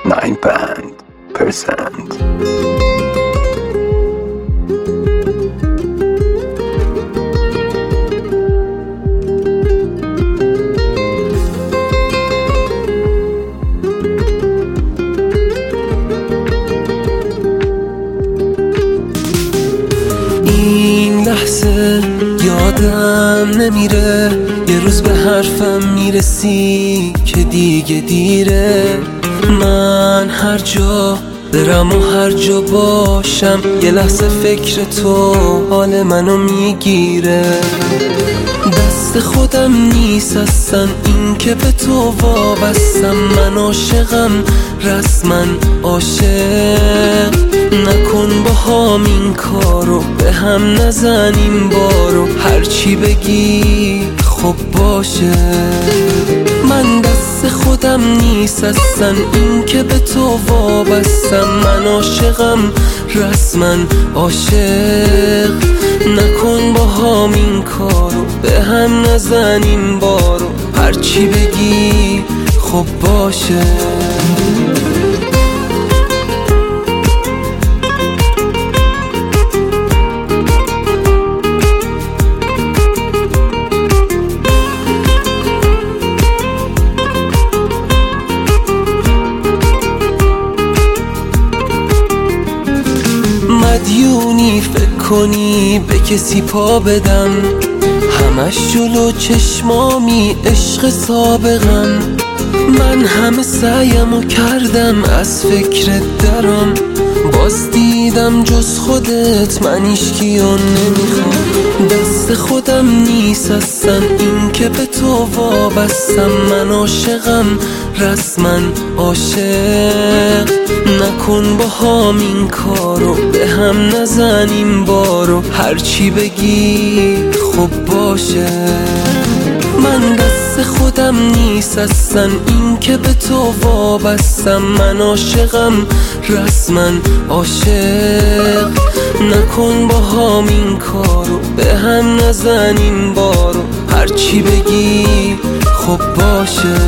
99%. این لحظه یادم نمیره یه روز به حرفم میرسی که دیگه دیره. من هر جا برم و هر جا باشم یه لحظه فکر تو حال منو میگیره. دست خودم نیست اصلا این که به تو وابستم. من عاشقم رسما عاشق. نکن با هم این کارو به هم نزنیم بارو. هرچی بگی خب باشه. من دست خودم نیست اصلا این که به تو وابستم. من عاشقم رسما عاشق. نکن با هم این کارو به هم نزنیم بارو. هرچی بگی خب باشه. مدیونی فکر کنی به کسی پا بدم. همش جلو چشمامی عشق سابقم. من همه سعیمو کردم از فکرت درام. باز دیدم جز خودت من هیچکیو نمیخوام. دست خودم نیست اصلا این که به تو وابستم. من عاشقم رسما عاشق. نکن با هم این کارو به هم نزنیم بارو. هرچی بگی خب باشه. من دست خودم نیست اصلا این که به تو وابستم. من عاشقم رسما عاشق. نکن با هم این کارو به هم نزنیم بارو. هرچی بگی خب باشه.